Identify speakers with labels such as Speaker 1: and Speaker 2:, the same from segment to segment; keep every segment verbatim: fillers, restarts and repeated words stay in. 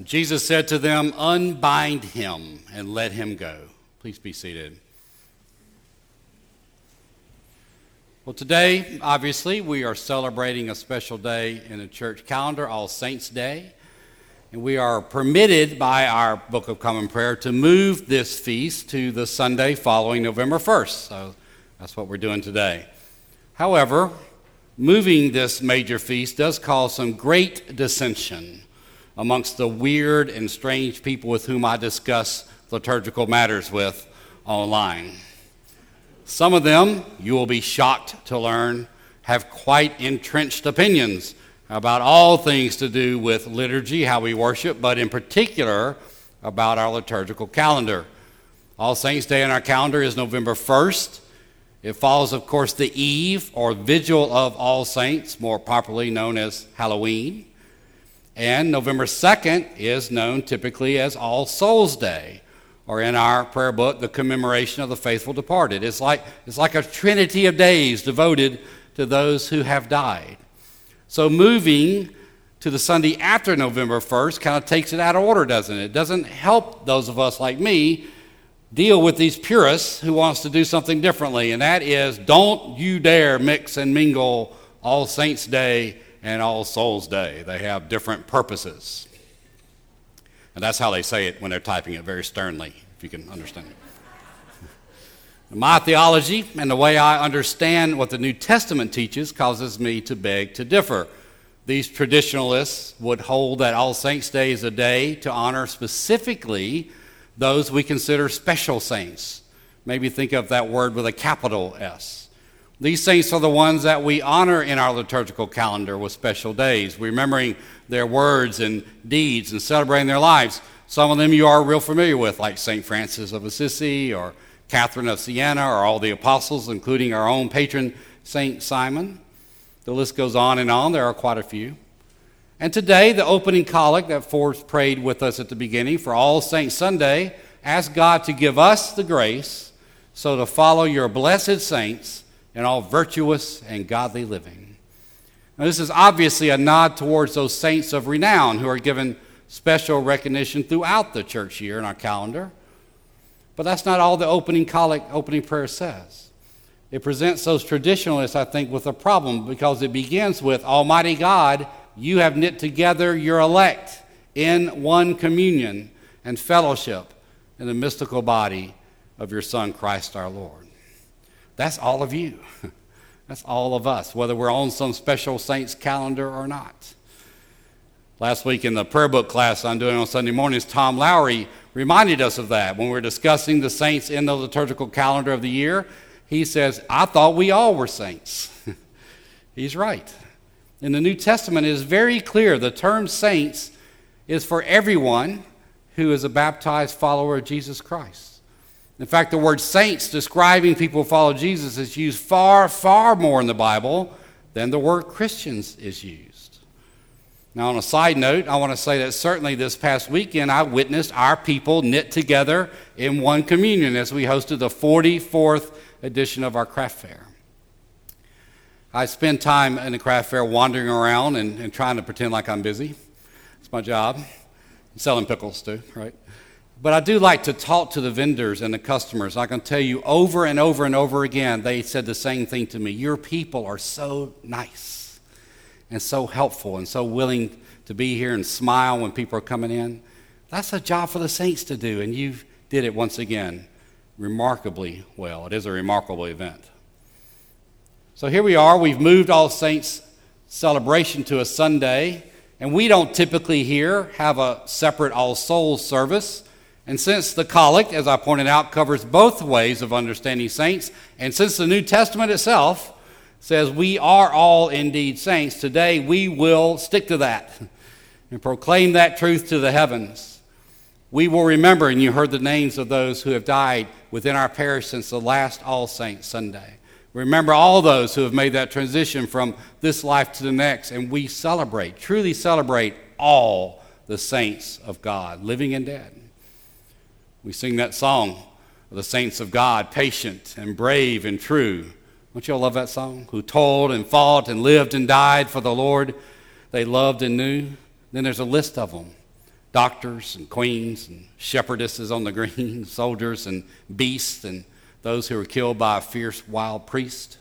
Speaker 1: Jesus said to them, "Unbind him and let him go." Please be seated. Well, today, obviously, we are celebrating a special day in the church calendar, All Saints' Day. And we are permitted by our Book of Common Prayer to move this feast to the Sunday following November first. So that's what we're doing today. However, moving this major feast does cause some great dissension amongst the weird and strange people with whom I discuss liturgical matters with online. Some of them, you will be shocked to learn, have quite entrenched opinions about all things to do with liturgy, how we worship, but in particular about our liturgical calendar. All Saints' Day in our calendar is November first. It follows, of course, the eve or vigil of All Saints, more popularly known as Halloween. And November second is known typically as All Souls' Day, or in our prayer book, the commemoration of the faithful departed. It's like, it's like a trinity of days devoted to those who have died. So moving to the Sunday after November first kind of takes it out of order, doesn't it? It doesn't help those of us like me deal with these purists who wants to do something differently, and that is, don't you dare mix and mingle All Saints' Day and All Souls' Day. They have different purposes. And that's how they say it when they're typing it, very sternly, if you can understand it. My theology and the way I understand what the New Testament teaches causes me to beg to differ. These traditionalists would hold that All Saints' Day is a day to honor specifically those we consider special saints. Maybe think of that word with a capital S. These saints are the ones that we honor in our liturgical calendar with special days, remembering their words and deeds and celebrating their lives. Some of them you are real familiar with, like Saint Francis of Assisi or Catherine of Siena, or all the apostles, including our own patron, Saint Simon. The list goes on and on. There are quite a few. And today, the opening collect that Forbes prayed with us at the beginning for All Saints Sunday asks God to give us the grace so to follow your blessed saints in all virtuous and godly living. Now, this is obviously a nod towards those saints of renown who are given special recognition throughout the church year in our calendar. But that's not all the opening collect, opening prayer says. It presents those traditionalists, I think, with a problem because it begins with, Almighty God, you have knit together your elect in one communion and fellowship in the mystical body of your Son, Christ our Lord. That's all of you. That's all of us, whether we're on some special saints calendar or not. Last week in the prayer book class I'm doing on Sunday mornings, Tom Lowry reminded us of that. When we were discussing the saints in the liturgical calendar of the year, he says, I thought we all were saints. He's right. In the New Testament, it is very clear the term saints is for everyone who is a baptized follower of Jesus Christ. In fact, the word saints describing people who follow Jesus is used far, far more in the Bible than the word Christians is used. Now, on a side note, I want to say that certainly this past weekend I witnessed our people knit together in one communion as we hosted the forty-fourth edition of our craft fair. I spend time in the craft fair wandering around and, and trying to pretend like I'm busy. It's my job. Selling pickles too, right? But I do like to talk to the vendors and the customers. I can tell you over and over and over again, they said the same thing to me. Your people are so nice and so helpful and so willing to be here and smile when people are coming in. That's a job for the saints to do, and you did it once again remarkably well. It is a remarkable event. So here we are. We've moved All Saints celebration to a Sunday, and we don't typically here have a separate All Souls service. And since the collect, as I pointed out, covers both ways of understanding saints, and since the New Testament itself says we are all indeed saints, today we will stick to that and proclaim that truth to the heavens. We will remember, and you heard the names of those who have died within our parish since the last All Saints Sunday. Remember all those who have made that transition from this life to the next, and we celebrate, truly celebrate all the saints of God, living and dead. We sing that song of the saints of God, patient and brave and true. Don't you all love that song? Who toiled and fought and lived and died for the Lord they loved and knew. Then there's a list of them. doctors and queens and shepherdesses on the green, soldiers and beasts, and those who were killed by a fierce wild priest.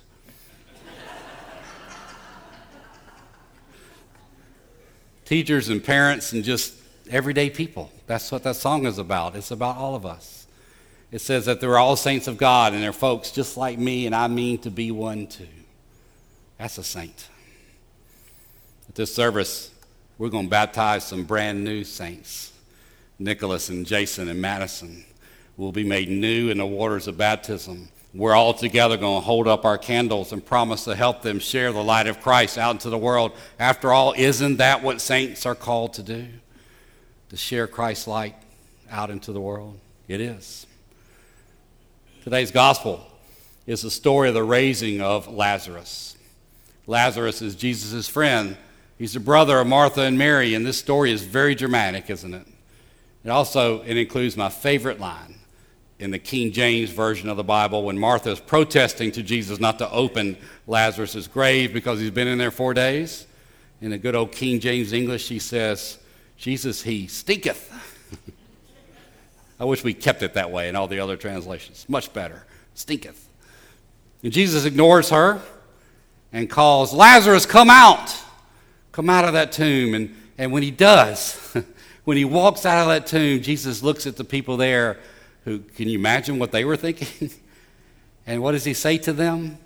Speaker 1: Teachers and parents and just everyday people. That's what that song is about. It's about all of us. It says that they're all saints of God, and they're folks just like me, and I mean to be one too. That's a saint. At this service, we're going to baptize some brand new saints. Nicholas and Jason and Madison will be made new in the waters of baptism. We're all together going to hold up our candles and promise to help them share the light of Christ out into the world. After all, isn't that what saints are called to do? To share Christ's light out into the world? It is. Today's gospel is the story of the raising of Lazarus. Lazarus is Jesus' friend. He's the brother of Martha and Mary, and this story is very dramatic, isn't it? It also it includes my favorite line in the King James version of the Bible when Martha is protesting to Jesus not to open Lazarus' grave because he's been in there four days. In the good old King James English, she says, Jesus, he stinketh. I wish we kept it that way in all the other translations. Much better. Stinketh. And Jesus ignores her and calls, Lazarus, come out. Come out of that tomb. And, and when he does, when he walks out of that tomb, Jesus looks at the people there who, can you imagine what they were thinking? And what does he say to them?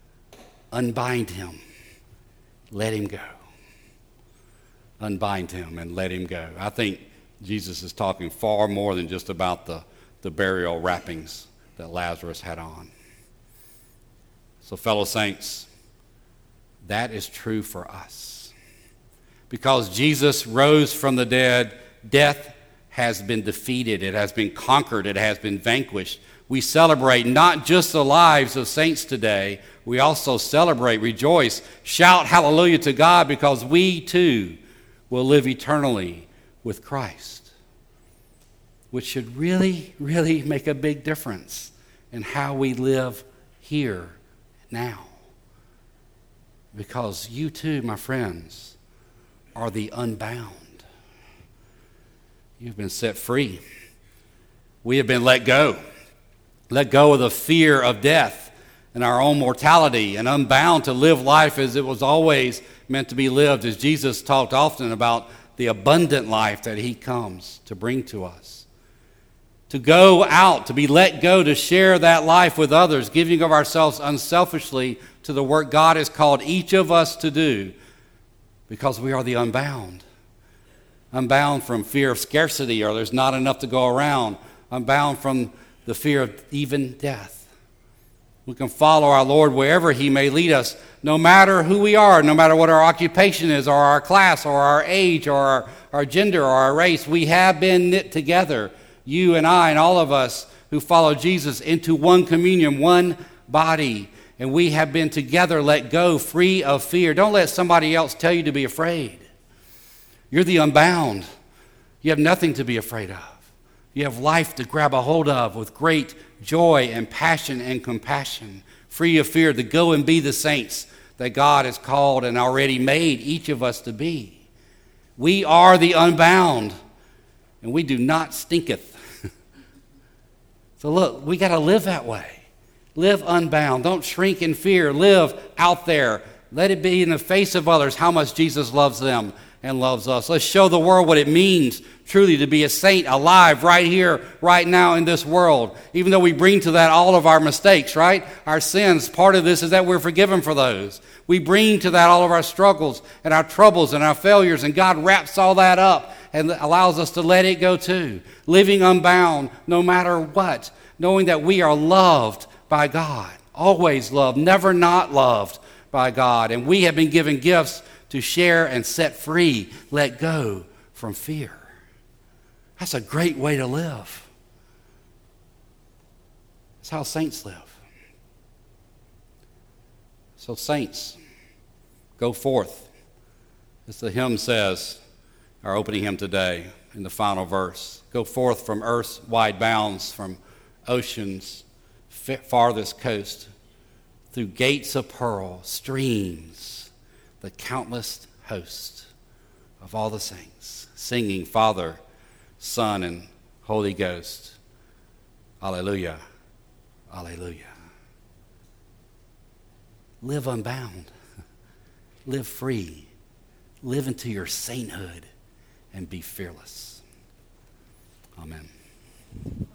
Speaker 1: Unbind him. Let him go. Unbind him and let him go. I think Jesus is talking far more than just about the, the burial wrappings that Lazarus had on. So, fellow saints, that is true for us. Because Jesus rose from the dead, death has been defeated, it has been conquered, it has been vanquished. We celebrate not just the lives of saints today, we also celebrate, rejoice, shout hallelujah to God because we too will live eternally with Christ, which should really, really make a big difference in how we live here now. Because you too, my friends, are the unbound. You've been set free. We have been let go. Let go of the fear of death and our own mortality and unbound to live life as it was always meant to be lived, as Jesus talked often about the abundant life that he comes to bring to us. To go out, to be let go, to share that life with others, giving of ourselves unselfishly to the work God has called each of us to do, because we are the unbound. Unbound from fear of scarcity, or there's not enough to go around. Unbound from the fear of even death. We can follow our Lord wherever he may lead us, no matter who we are, no matter what our occupation is, or our class, or our age, or our, our gender, or our race. We have been knit together, you and I and all of us who follow Jesus, into one communion, one body. And we have been together let go, free of fear. Don't let somebody else tell you to be afraid. You're the unbound. You have nothing to be afraid of. You have life to grab a hold of with great joy and passion and compassion, free of fear, to go and be the saints that God has called and already made each of us to be. We are the unbound, and we do not stinketh. So look, we got to live that way. Live unbound. Don't shrink in fear. Live out there. Let it be in the face of others how much Jesus loves them and loves us. Let's show the world what it means truly to be a saint alive right here, right now in this world. Even though we bring to that all of our mistakes, right? Our sins, part of this is that we're forgiven for those. We bring to that all of our struggles and our troubles and our failures, and God wraps all that up and allows us to let it go too. Living unbound no matter what, knowing that we are loved by God, always loved, never not loved by God. And we have been given gifts to share and set free, let go from fear. That's a great way to live. That's how saints live. So saints, go forth. As the hymn says, our opening hymn today in the final verse. Go forth from earth's wide bounds, from ocean's farthest coast, through gates of pearl, streams, the countless host of all the saints, singing, Father, Son, and Holy Ghost. Alleluia. Alleluia. Live unbound. Live free. Live into your sainthood and be fearless. Amen.